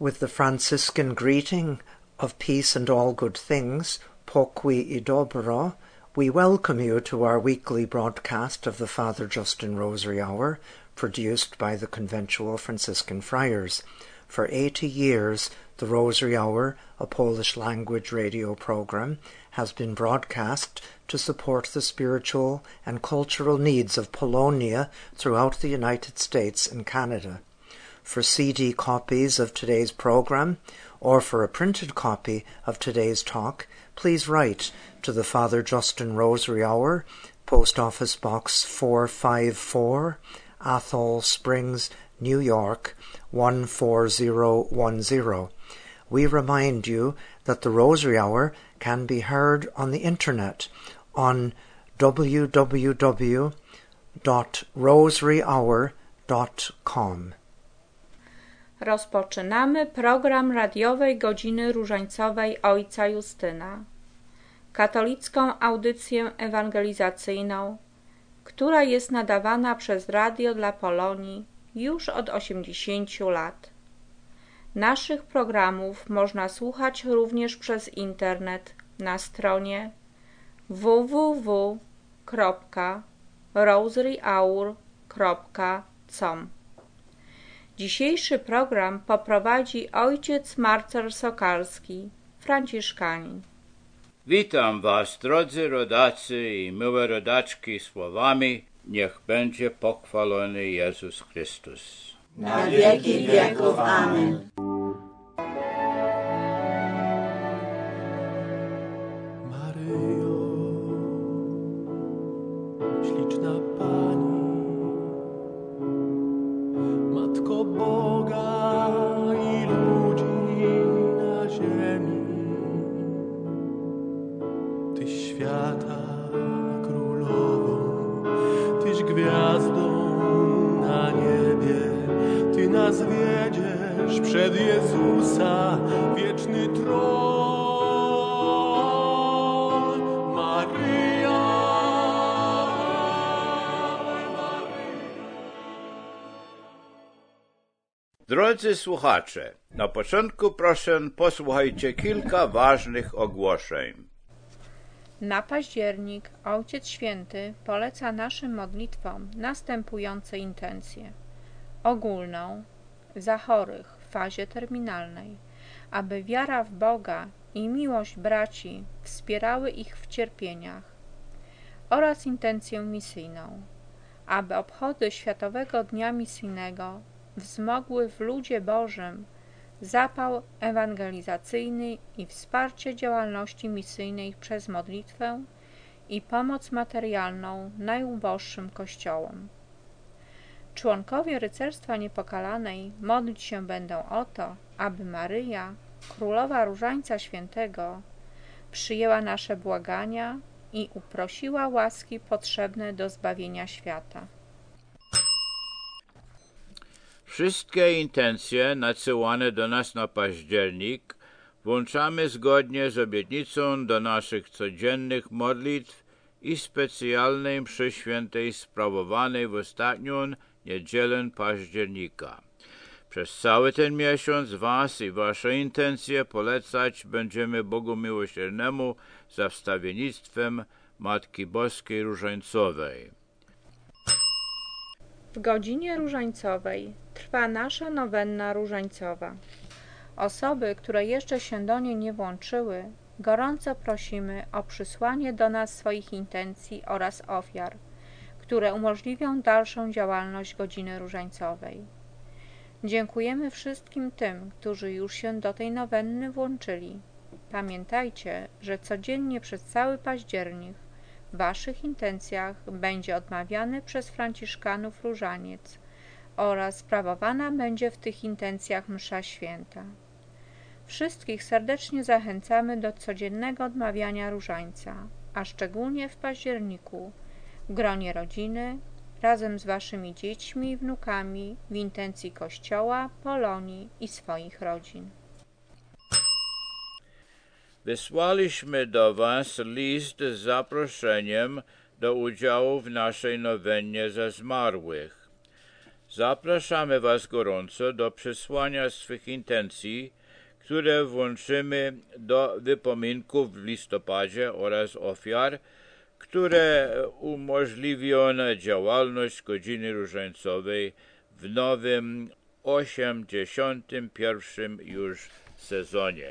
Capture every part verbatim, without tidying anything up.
With the Franciscan greeting of peace and all good things, pokój i dobro, we welcome you to our weekly broadcast of the Father Justin Rosary Hour, produced by the Conventual Franciscan Friars. For eighty years, the Rosary Hour, a Polish-language radio program, has been broadcast to support the spiritual and cultural needs of Polonia throughout the United States and Canada. For C D copies of today's program, or for a printed copy of today's talk, please write to the Father Justin Rosary Hour, Post Office Box four five four, Athol Springs, New York, one four zero one zero. We remind you that the Rosary Hour can be heard on the internet on w w w dot rosary hour dot com. Rozpoczynamy program radiowej Godziny Różańcowej Ojca Justyna, katolicką audycję ewangelizacyjną, która jest nadawana przez Radio dla Polonii już od osiemdziesięciu lat. Naszych programów można słuchać również przez internet na stronie w w w kropka rosary hour kropka com. Dzisiejszy program poprowadzi ojciec Marcel Sokalski, franciszkanin. Witam was, drodzy rodacy i miłe rodaczki, słowami: niech będzie pochwalony Jezus Chrystus. Na wieki wieków. Amen. Maryjo, śliczna Pani, Matko Boga i ludzi na ziemi, Tyś świata królową, Tyś gwiazdą na niebie, Ty nas wiedziesz przed Jezusa wieczny tron. Maryja, Drodzy słuchacze, na początku proszę posłuchajcie kilka ważnych ogłoszeń. Na październik Ojciec Święty poleca naszym modlitwom następujące intencje. Ogólną, za chorych w fazie terminalnej, aby wiara w Boga i miłość braci wspierały ich w cierpieniach, oraz intencję misyjną, aby obchody Światowego Dnia Misyjnego wzmogły w ludzie Bożym zapał ewangelizacyjny i wsparcie działalności misyjnej przez modlitwę i pomoc materialną najuboższym kościołom. Członkowie Rycerstwa Niepokalanej modlić się będą o to, aby Maryja, Królowa Różańca Świętego, przyjęła nasze błagania i uprosiła łaski potrzebne do zbawienia świata. Wszystkie intencje nadsyłane do nas na październik włączamy zgodnie z obietnicą do naszych codziennych modlitw i specjalnej mszy świętej sprawowanej w ostatnią niedzielę października. Przez cały ten miesiąc was i wasze intencje polecać będziemy Bogu Miłosiernemu za wstawiennictwem Matki Boskiej Różańcowej. W Godzinie Różańcowej trwa nasza nowenna różańcowa. Osoby, które jeszcze się do niej nie włączyły, gorąco prosimy o przysłanie do nas swoich intencji oraz ofiar, które umożliwią dalszą działalność Godziny Różańcowej. Dziękujemy wszystkim tym, którzy już się do tej nowenny włączyli. Pamiętajcie, że codziennie przez cały październik w waszych intencjach będzie odmawiany przez franciszkanów różaniec oraz sprawowana będzie w tych intencjach msza święta. Wszystkich serdecznie zachęcamy do codziennego odmawiania różańca, a szczególnie w październiku w gronie rodziny, razem z waszymi dziećmi i wnukami w intencji Kościoła, Polonii i swoich rodzin. Wysłaliśmy do was list z zaproszeniem do udziału w naszej nowennie za zmarłych. Zapraszamy Was gorąco do przesłania swych intencji, które włączymy do wypominków w listopadzie oraz ofiar, które umożliwią działalność Godziny Różańcowej w nowym osiemdziesiątym pierwszym już sezonie.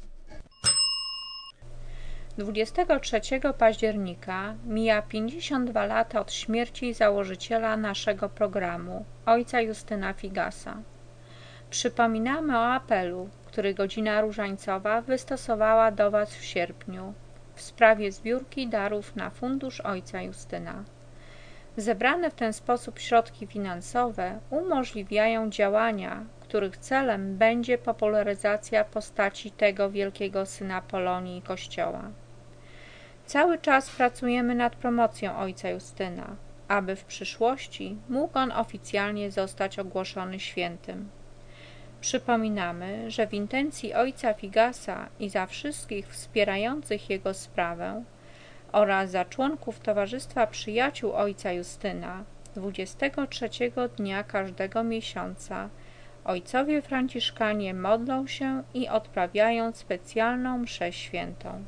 dwudziestego trzeciego października mija pięćdziesiąt dwa lata od śmierci założyciela naszego programu, ojca Justyna Figasa. Przypominamy o apelu, który Godzina Różańcowa wystosowała do Was w sierpniu w sprawie zbiórki darów na fundusz ojca Justyna. Zebrane w ten sposób środki finansowe umożliwiają działania, których celem będzie popularyzacja postaci tego wielkiego syna Polonii i Kościoła. Cały czas pracujemy nad promocją ojca Justyna, aby w przyszłości mógł on oficjalnie zostać ogłoszony świętym. Przypominamy, że w intencji ojca Figasa i za wszystkich wspierających jego sprawę oraz za członków Towarzystwa Przyjaciół ojca Justyna dwudziestego trzeciego dnia każdego miesiąca ojcowie franciszkanie modlą się i odprawiają specjalną mszę świętą.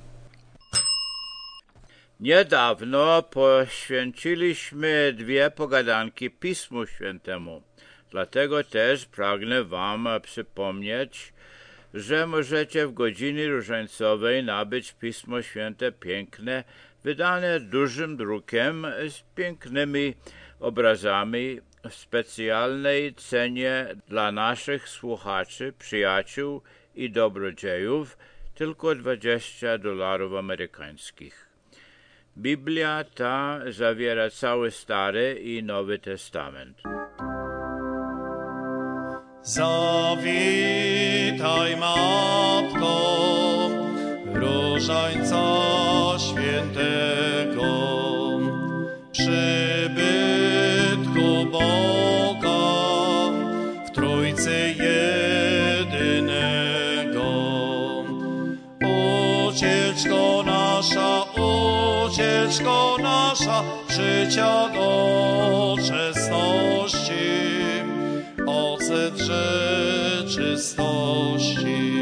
Niedawno poświęciliśmy dwie pogadanki Pismu Świętemu. Dlatego też pragnę Wam przypomnieć, że możecie w Godzinie Różańcowej nabyć Pismo Święte piękne, wydane dużym drukiem z pięknymi obrazami w specjalnej cenie dla naszych słuchaczy, przyjaciół i dobrodziejów, tylko dwadzieścia dolarów amerykańskich. Biblia ta zawiera cały Stary i Nowy Testament. Zawitaj, Matko, Różańca Świętego, przybytku Boga w Trójcy jedynego. Ucieczko nasza, ucieczko nasza, życia do czesności, ocet rzeczystości.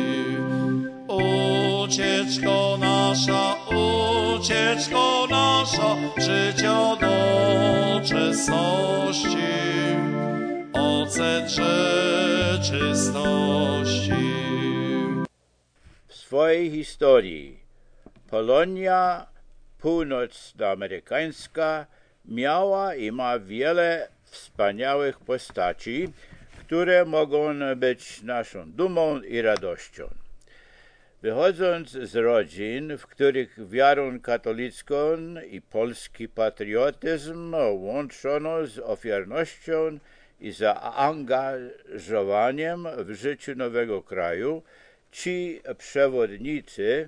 Ucieczko nasza, ucieczko nasza, życia do czesności, ocet rzeczystości. W swojej historii Polonia północnoamerykańska miała i ma wiele wspaniałych postaci, które mogą być naszą dumą i radością. Wychodząc z rodzin, w których wiarę katolicką i polski patriotyzm łączono z ofiarnością i zaangażowaniem w życiu nowego kraju, ci przewodnicy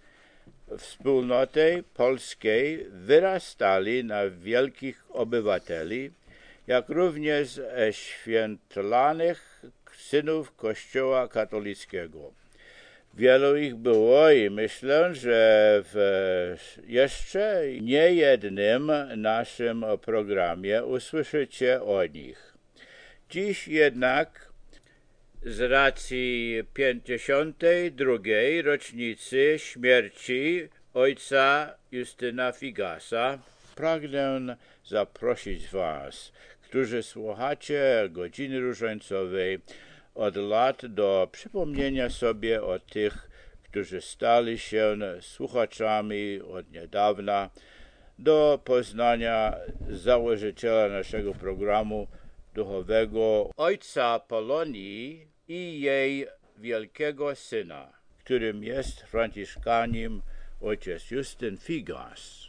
wspólnoty polskiej wyrastali na wielkich obywateli, jak również świętlanych synów Kościoła katolickiego. Wielu ich było i myślę, że w jeszcze niejednym naszym programie usłyszycie o nich. Dziś jednak z racji pięćdziesiątej drugiej rocznicy śmierci ojca Justyna Figasa pragnę zaprosić Was, którzy słuchacie Godziny Różańcowej od lat, do przypomnienia sobie o tych, którzy stali się słuchaczami od niedawna, do poznania założyciela naszego programu duchowego, ojca Polonii i jej wielkiego syna, którym jest franciszkanin ojciec Justyn Figas.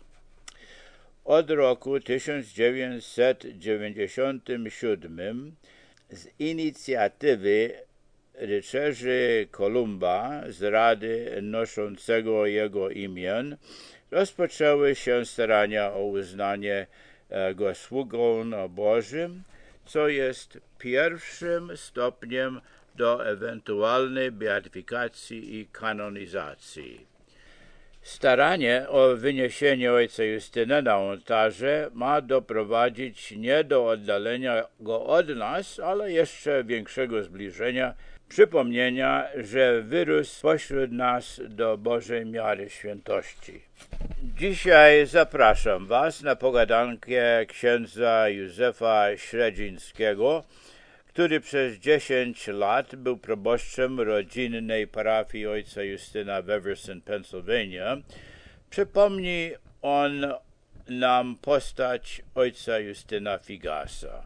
Od roku tysiąc dziewięćset dziewięćdziesiątego siódmego z inicjatywy rycerzy Kolumba z rady noszącego jego imię rozpoczęły się starania o uznanie go sługą Bożym, co jest pierwszym stopniem do ewentualnej beatyfikacji i kanonizacji. Staranie o wyniesienie ojca Justyna na ołtarze ma doprowadzić nie do oddalenia go od nas, ale jeszcze większego zbliżenia, przypomnienia, że wyrósł pośród nas do Bożej miary świętości. Dzisiaj zapraszam Was na pogadankę księdza Józefa Średzińskiego, który przez dziesięć lat był proboszczem rodzinnej parafii ojca Justyna w Everson, Pennsylvania. Przypomni on nam postać ojca Justyna Figasa.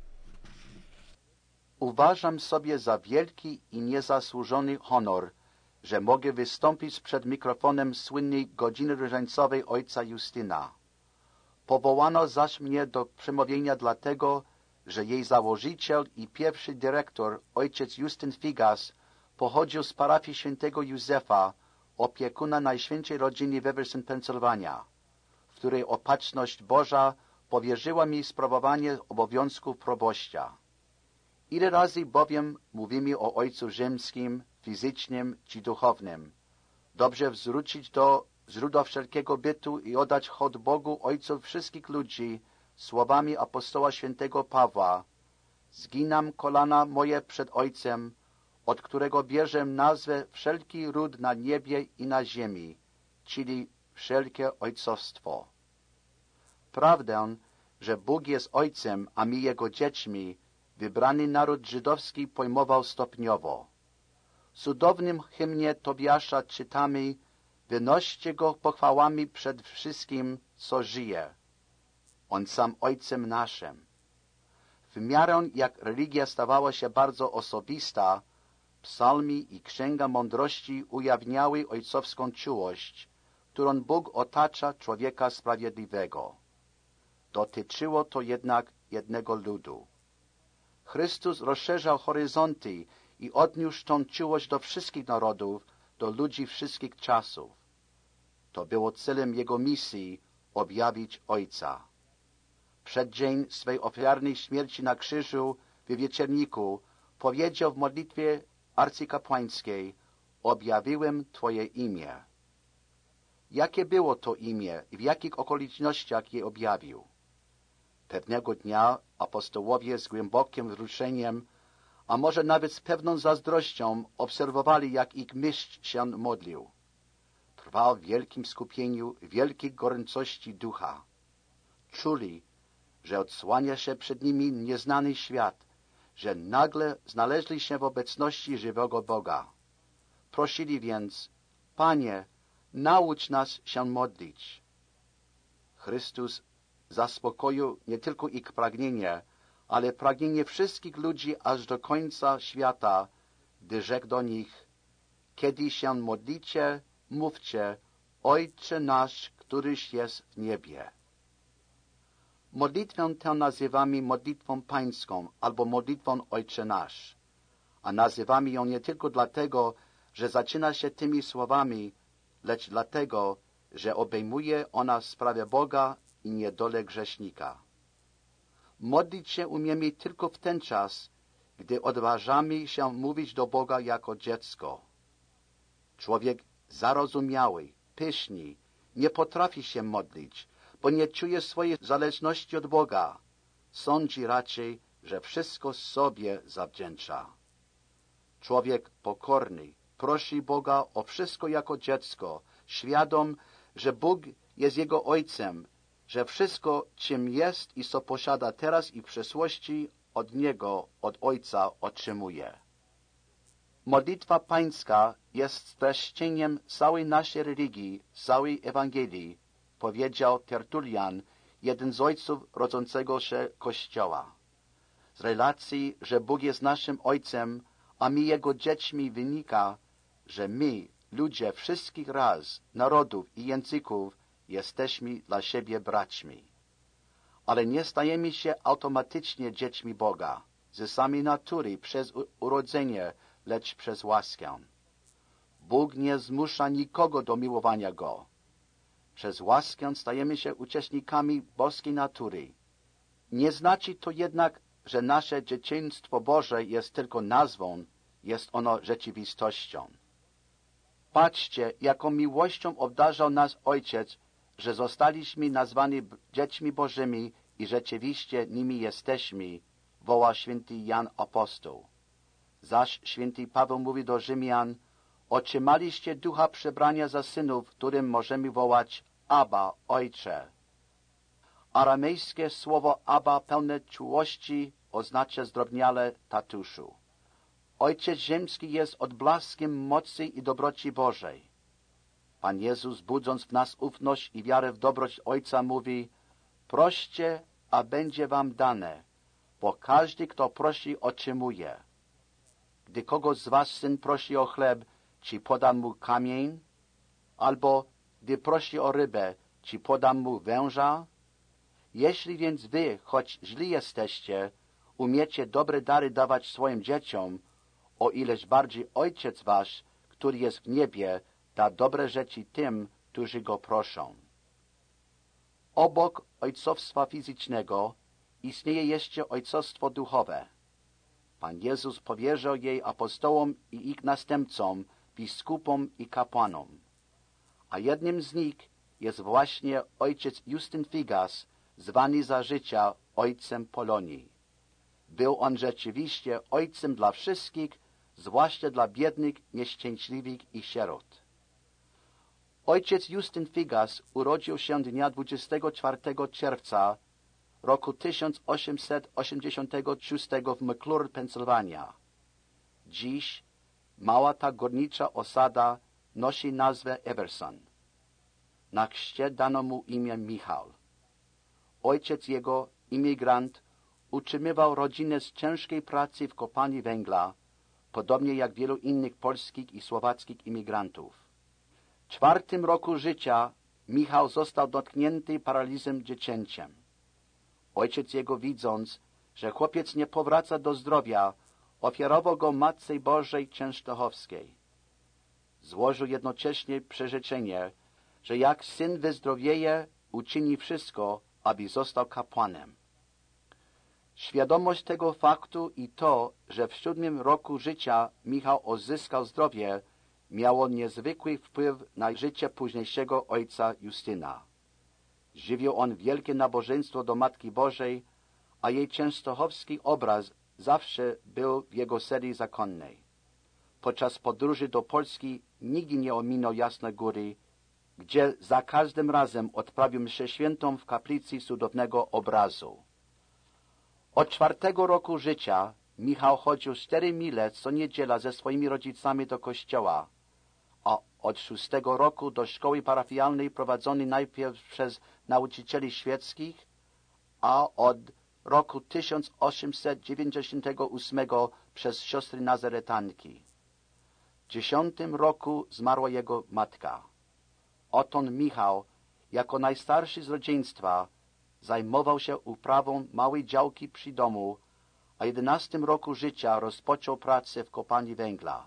Uważam sobie za wielki i niezasłużony honor, że mogę wystąpić przed mikrofonem słynnej godziny różańcowej ojca Justyna. Powołano zaś mnie do przemówienia dlatego, że jej założyciel i pierwszy dyrektor, ojciec Justyn Figas, pochodził z parafii świętego Józefa, opiekuna Najświętszej Rodziny w Everson, Pennsylvania, w której opatrzność Boża powierzyła mi sprawowanie obowiązków proboszcza. Ile razy bowiem mówimy o Ojcu Rzymskim, fizycznym czy duchownym, dobrze zwrócić do źródła wszelkiego bytu i oddać hołd Bogu Ojcu wszystkich ludzi, słowami apostoła świętego Pawła: zginam kolana moje przed Ojcem, od którego bierze nazwę wszelki ród na niebie i na ziemi, czyli wszelkie ojcostwo. Prawdę, że Bóg jest Ojcem, a my Jego dziećmi, wybrany naród żydowski pojmował stopniowo. W cudownym hymnie Tobiasza czytamy: wynoście Go pochwałami przed wszystkim, co żyje. On sam Ojcem naszym. W miarę jak religia stawała się bardzo osobista, psalmy i księga mądrości ujawniały ojcowską czułość, którą Bóg otacza człowieka sprawiedliwego. Dotyczyło to jednak jednego ludu. Chrystus rozszerzał horyzonty i odniósł tą czułość do wszystkich narodów, do ludzi wszystkich czasów. To było celem Jego misji objawić Ojca. Przeddzień swej ofiarnej śmierci na krzyżu w Wieczerniku powiedział w modlitwie arcykapłańskiej: objawiłem Twoje imię. Jakie było to imię i w jakich okolicznościach je objawił? Pewnego dnia apostołowie z głębokim wzruszeniem, a może nawet z pewną zazdrością, obserwowali, jak ich mistrz się modlił. Trwał w wielkim skupieniu, wielkiej gorącości ducha. Czuli, że odsłania się przed nimi nieznany świat, że nagle znaleźli się w obecności żywego Boga. Prosili więc: Panie, naucz nas się modlić. Chrystus zaspokoił nie tylko ich pragnienie, ale pragnienie wszystkich ludzi aż do końca świata, gdy rzekł do nich: kiedy się modlicie, mówcie: Ojcze nasz, któryś jest w niebie. Modlitwę tę nazywamy modlitwą pańską albo modlitwą Ojcze nasz, a nazywamy ją nie tylko dlatego, że zaczyna się tymi słowami, lecz dlatego, że obejmuje ona sprawę Boga i niedolę grzesznika. Modlić się umiemy tylko w ten czas, gdy odważamy się mówić do Boga jako dziecko. Człowiek zarozumiały, pyszny, nie potrafi się modlić, bo nie czuje swojej zależności od Boga. Sądzi raczej, że wszystko sobie zawdzięcza. Człowiek pokorny prosi Boga o wszystko jako dziecko, świadom, że Bóg jest jego Ojcem, że wszystko, czym jest i co posiada teraz i w przyszłości, od Niego, od Ojca otrzymuje. Modlitwa pańska jest streszczeniem całej naszej religii, całej Ewangelii, powiedział Tertulian, jeden z ojców rodzącego się Kościoła. Z relacji, że Bóg jest naszym Ojcem, a my Jego dziećmi, wynika, że my, ludzie wszystkich ras, narodów i języków, jesteśmy dla siebie braćmi. Ale nie stajemy się automatycznie dziećmi Boga, ze samej natury, przez urodzenie, lecz przez łaskę. Bóg nie zmusza nikogo do miłowania Go. Przez łaskę stajemy się uczestnikami boskiej natury. Nie znaczy to jednak, że nasze dzieciństwo Boże jest tylko nazwą, jest ono rzeczywistością. Patrzcie, jaką miłością obdarzał nas Ojciec, że zostaliśmy nazwani dziećmi Bożymi i rzeczywiście nimi jesteśmy, woła święty Jan Apostoł. Zaś święty Paweł mówi do Rzymian: otrzymaliście ducha przebrania za synów, którym możemy wołać Abba, Ojcze. Aramejskie słowo Abba pełne czułości oznacza zdrobniale tatuszu. Ojciec ziemski jest odblaskiem mocy i dobroci Bożej. Pan Jezus, budząc w nas ufność i wiarę w dobroć Ojca, mówi: proście, a będzie wam dane, bo każdy, kto prosi, otrzymuje. Gdy kogoś z was syn prosi o chleb, czy podam mu kamień? Albo gdy prosi o rybę, czy podam mu węża? Jeśli więc wy, choć źli jesteście, umiecie dobre dary dawać swoim dzieciom, o ileż bardziej Ojciec wasz, który jest w niebie, da dobre rzeczy tym, którzy go proszą. Obok ojcostwa fizycznego istnieje jeszcze ojcostwo duchowe. Pan Jezus powierzał jej apostołom i ich następcom, biskupom i kapłanom. A jednym z nich jest właśnie ojciec Justyn Figas, zwany za życia ojcem Polonii. Był on rzeczywiście ojcem dla wszystkich, zwłaszcza dla biednych, nieszczęśliwych i sierot. Ojciec Justyn Figas urodził się dnia dwudziestego czwartego czerwca roku tysiąc osiemset osiemdziesiątego szóstego w McClure, Pensylwania. Dziś mała ta górnicza osada nosi nazwę Everson. Na chrzcie dano mu imię Michał. Ojciec jego, imigrant, utrzymywał rodzinę z ciężkiej pracy w kopalni węgla, podobnie jak wielu innych polskich i słowackich imigrantów. W czwartym roku życia Michał został dotknięty paraliżem dziecięciem. Ojciec jego, widząc, że chłopiec nie powraca do zdrowia, ofiarował go Matce Bożej Częstochowskiej. Złożył jednocześnie przyrzeczenie, że jak syn wyzdrowieje, uczyni wszystko, aby został kapłanem. Świadomość tego faktu i to, że w siódmym roku życia Michał odzyskał zdrowie, miało niezwykły wpływ na życie późniejszego ojca Justyna. Żywił on wielkie nabożeństwo do Matki Bożej, a jej częstochowski obraz zawsze był w jego serii zakonnej. Podczas podróży do Polski nigdy nie ominął Jasnej Góry, gdzie za każdym razem odprawił mszę świętą w kaplicy cudownego obrazu. Od czwartego roku życia Michał chodził cztery mile co niedziela ze swoimi rodzicami do kościoła, a od szóstego roku do szkoły parafialnej prowadzonej najpierw przez nauczycieli świeckich, a od roku tysiąc osiemset dziewięćdziesiątego ósmego przez siostry nazaretanki. W dziesiątym roku zmarła jego matka. Oton Michał, jako najstarszy z rodzeństwa, zajmował się uprawą małej działki przy domu, a w jedenastym roku życia rozpoczął pracę w kopalni węgla.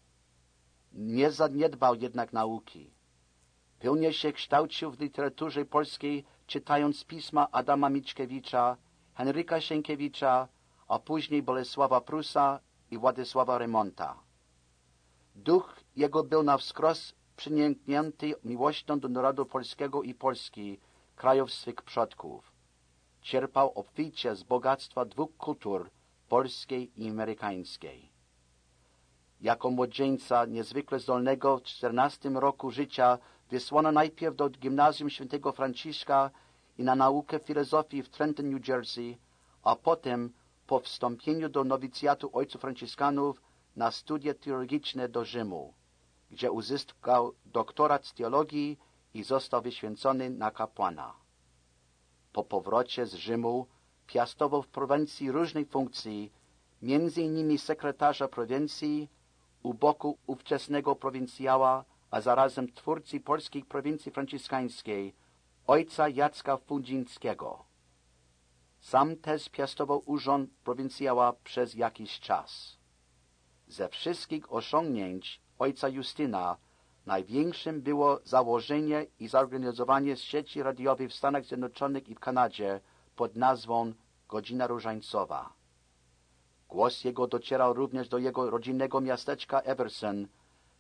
Nie zaniedbał jednak nauki. Pilnie się kształcił w literaturze polskiej, czytając pisma Adama Mickiewicza, Henryka Sienkiewicza, a później Bolesława Prusa i Władysława Remonta. Duch jego był na wskroś przynięknięty miłością do narodu polskiego i Polski, krajów swych przodków. Czerpał obficie z bogactwa dwóch kultur, polskiej i amerykańskiej. Jako młodzieńca niezwykle zdolnego w czternastym roku życia wysłano najpierw do gimnazjum świętego Franciszka i na naukę filozofii w Trenton, New Jersey, a potem po wstąpieniu do nowicjatu ojców franciszkanów na studia teologiczne do Rzymu, gdzie uzyskał doktorat z teologii i został wyświęcony na kapłana. Po powrocie z Rzymu piastował w prowincji różnych funkcji, między innymi sekretarza prowincji, u boku ówczesnego prowincjała, a zarazem twórcy polskiej prowincji franciszkańskiej, ojca Jacka Fundzińskiego. Sam też piastował urząd prowincjała przez jakiś czas. Ze wszystkich osiągnięć ojca Justyna największym było założenie i zorganizowanie sieci radiowej w Stanach Zjednoczonych i w Kanadzie pod nazwą Godzina Różańcowa. Głos jego docierał również do jego rodzinnego miasteczka Everson,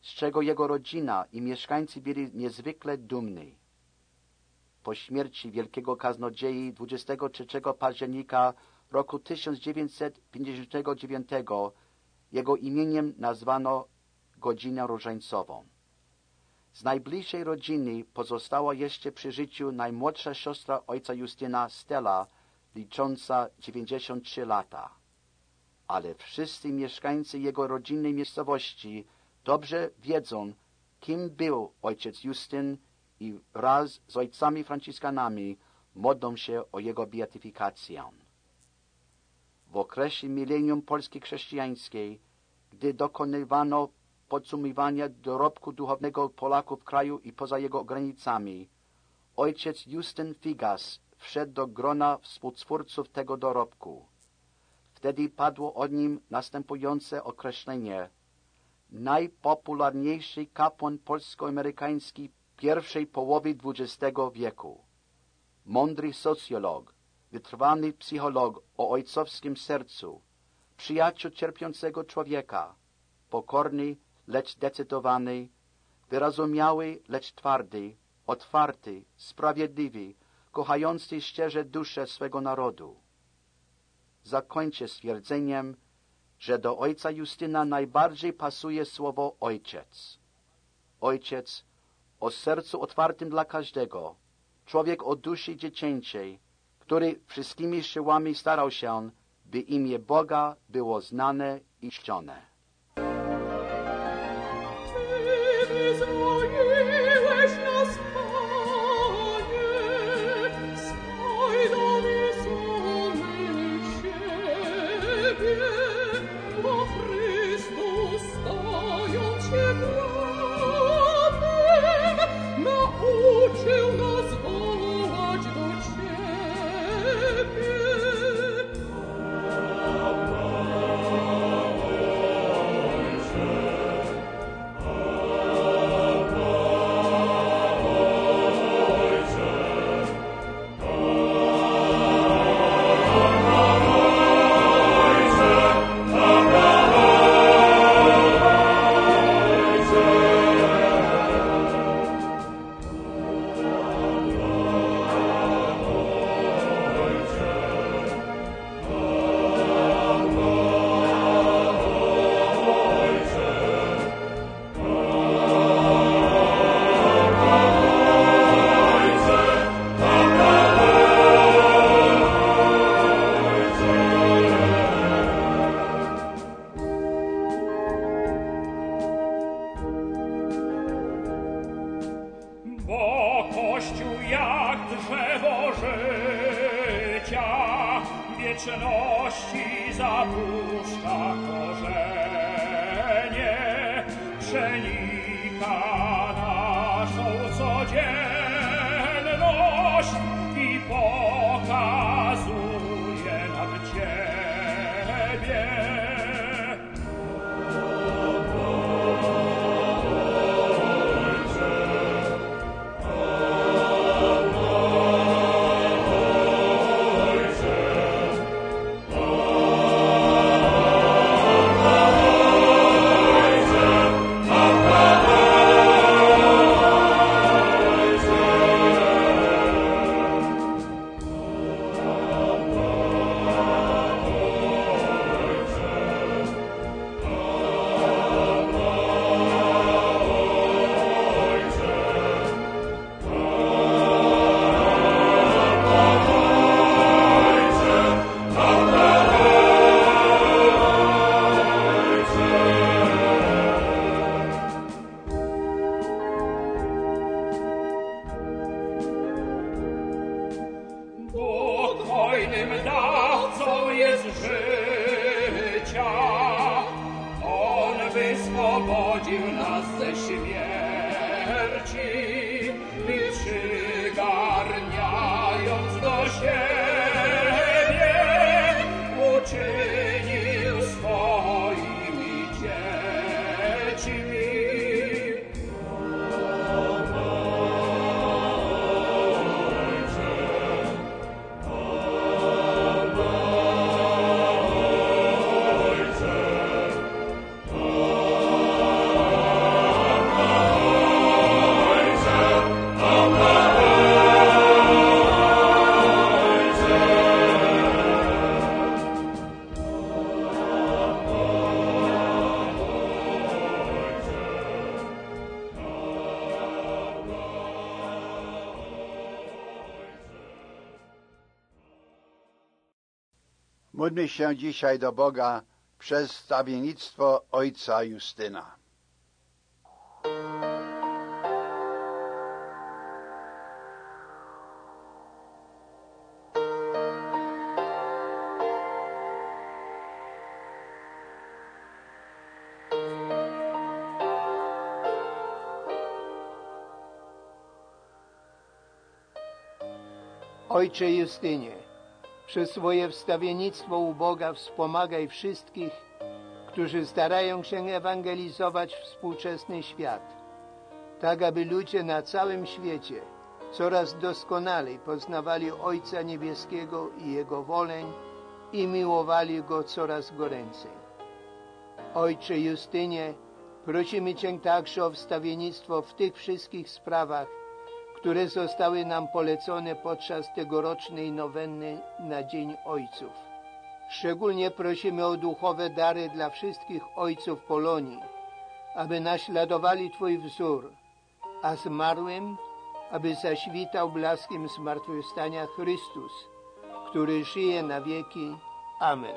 z czego jego rodzina i mieszkańcy byli niezwykle dumni. Po śmierci wielkiego kaznodziei dwudziestego trzeciego października roku tysiąc dziewięćset pięćdziesiątego dziewiątego jego imieniem nazwano Godzinę Różańcową. Z najbliższej rodziny pozostała jeszcze przy życiu najmłodsza siostra ojca Justyna, Stella, licząca dziewięćdziesiąt trzy lata. Ale wszyscy mieszkańcy jego rodzinnej miejscowości dobrze wiedzą, kim był ojciec Justyn i wraz z ojcami franciszkanami modlą się o jego beatyfikację. W okresie milenium Polski chrześcijańskiej, gdy dokonywano podsumowania dorobku duchownego Polaków w kraju i poza jego granicami, ojciec Justyn Figas wszedł do grona współtwórców tego dorobku. Wtedy padło od nim następujące określenie: najpopularniejszy kapłan polsko-amerykański pierwszej połowy dwudziestego wieku. Mądry socjolog, wytrwany psycholog o ojcowskim sercu, przyjaciel cierpiącego człowieka, pokorny, lecz zdecydowany, wyrozumiały, lecz twardy, otwarty, sprawiedliwy, kochający szczerze duszę swego narodu. Zakończę stwierdzeniem, że do ojca Justyna najbardziej pasuje słowo ojciec. Ojciec o sercu otwartym dla każdego, człowiek o duszy dziecięcej, który wszystkimi siłami starał się, by imię Boga było znane i czczone. Wieczności zapuszcza korzenie, przenika naszą codzienność i pokazuje nam Ciebie. wyswobodził nas ze śmierci i przygarniając do siebie uczynił swoimi dziećmi. Ojcze, Módlmy się dzisiaj do Boga przez wstawiennictwo ojca Justyna. Ojcze Justynie, przez swoje wstawiennictwo u Boga wspomagaj wszystkich, którzy starają się ewangelizować współczesny świat, tak aby ludzie na całym świecie coraz doskonalej poznawali Ojca Niebieskiego i Jego wolę i miłowali Go coraz goręcej. Ojcze Justynie, prosimy Cię także o wstawiennictwo w tych wszystkich sprawach, które zostały nam polecone podczas tegorocznej nowenny na Dzień Ojców. Szczególnie prosimy o duchowe dary dla wszystkich ojców Polonii, aby naśladowali Twój wzór, a zmarłym, aby zaświtał blaskiem zmartwychwstania Chrystus, który żyje na wieki. Amen.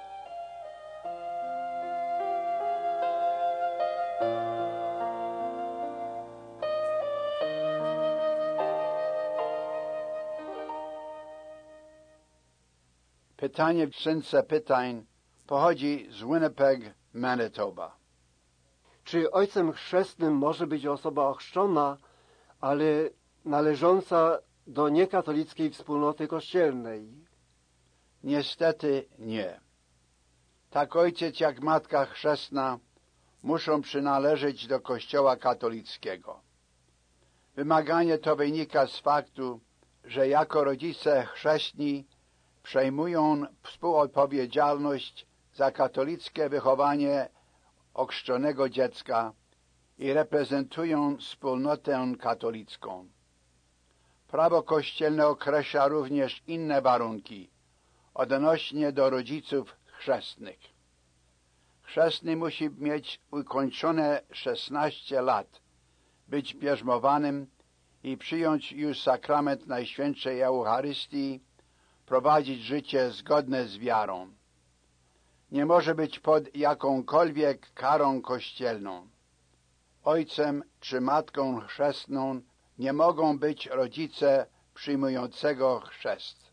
Pytanie w skrzynce pytań pochodzi z Winnipeg, Manitoba. Czy ojcem chrzestnym może być osoba ochrzczona, ale należąca do niekatolickiej wspólnoty kościelnej? Niestety nie. Tak ojciec jak matka chrzestna muszą przynależeć do Kościoła katolickiego. Wymaganie to wynika z faktu, że jako rodzice chrzestni przejmują współodpowiedzialność za katolickie wychowanie ochrzczonego dziecka i reprezentują wspólnotę katolicką. Prawo kościelne określa również inne warunki odnośnie do rodziców chrzestnych. Chrzestny musi mieć ukończone szesnaście lat, być bierzmowanym i przyjąć już sakrament Najświętszej Eucharystii, prowadzić życie zgodne z wiarą. Nie może być pod jakąkolwiek karą kościelną. Ojcem czy matką chrzestną nie mogą być rodzice przyjmującego chrzest.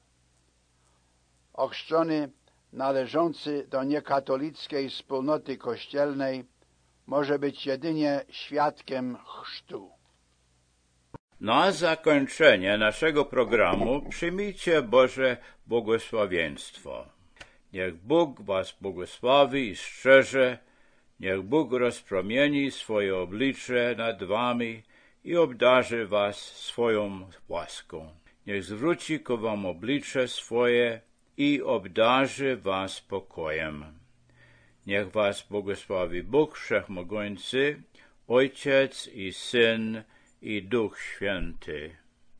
Ochrzczony należący do niekatolickiej wspólnoty kościelnej może być jedynie świadkiem chrztu. Na zakończenie naszego programu przyjmijcie Boże błogosławieństwo. Niech Bóg was błogosławi i strzeże, niech Bóg rozpromieni swoje oblicze nad wami i obdarzy was swoją łaską. Niech zwróci ku wam oblicze swoje i obdarzy was pokojem. Niech was błogosławi Bóg Wszechmogący, Ojciec i Syn i Duch Święty.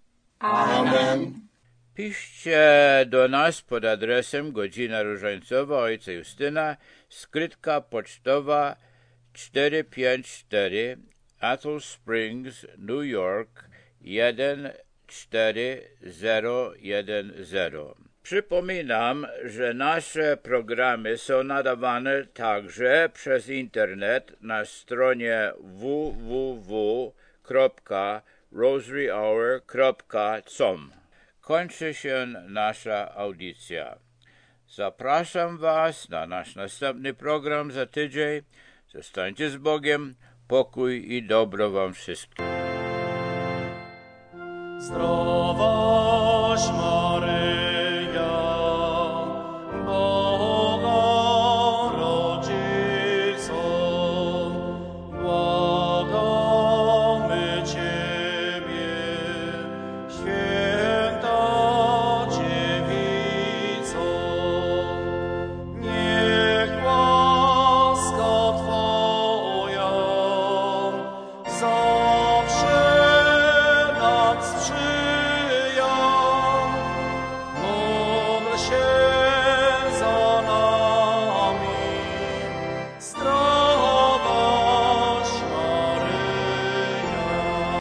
Amen. Piszcie do nas pod adresem Godzina Różańcowa Ojca Justyna, skrytka pocztowa cztery pięć cztery, Ethel Springs, New York jeden cztery zero jeden zero. Przypominam, że nasze programy są nadawane także przez internet na stronie w w w kropka rosary hour kropka com. Kończy się nasza audycja. Zapraszam was na nasz następny program za tydzień. Zostańcie z Bogiem, pokój i dobro wam wszystkim. Zdrowaś ma